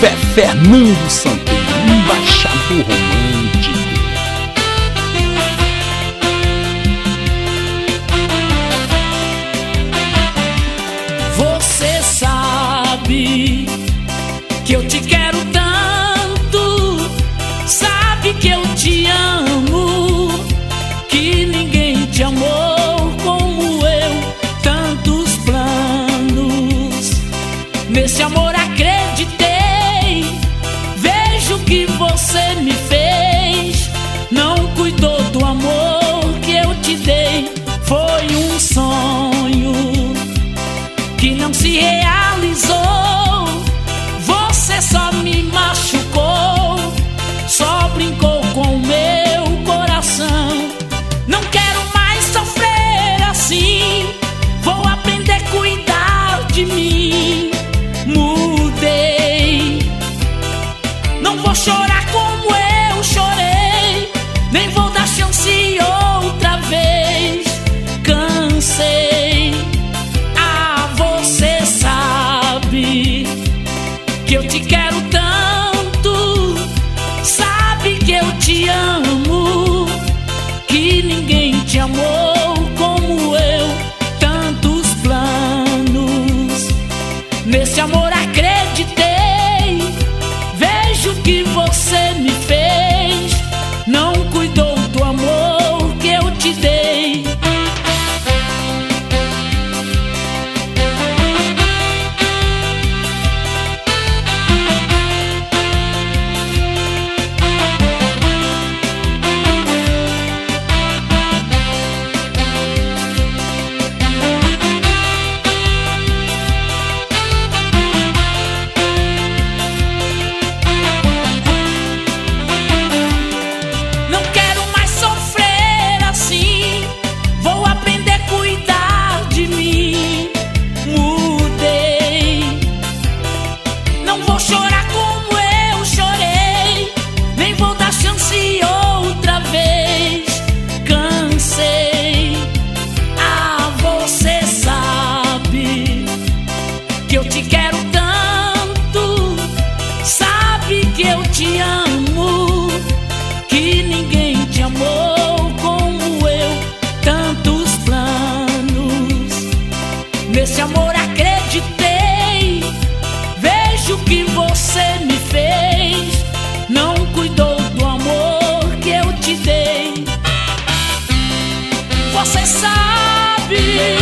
Fernando Santeiro, embaixador romântico. Você sabe que eu te quero tanto, sabe que eu te amo, que ninguém te amou como eu, tantos planos, nesse amor acreditei, vejo que você me fez, não cuidou do amor que eu te dei, foi um sonho que não se realizou, você só me machucou, só brincou com o meu coração. Não quero mais sofrer assim, vou aprender a cuidar de mim. Mudei, não vou chorar como eu chorei, nem vou dar chance outra vez. Cansei. Você sabe que eu te quero tanto, sabe que eu te amo, que ninguém te amou como eu, tantos planos, nesse amor acreditei, vejo que você me fez, não cuidou do amor que eu te dei. Te amo, que ninguém te amou como eu, tantos planos, nesse amor acreditei, vejo que você me fez, não cuidou do amor que eu te dei. Você sabe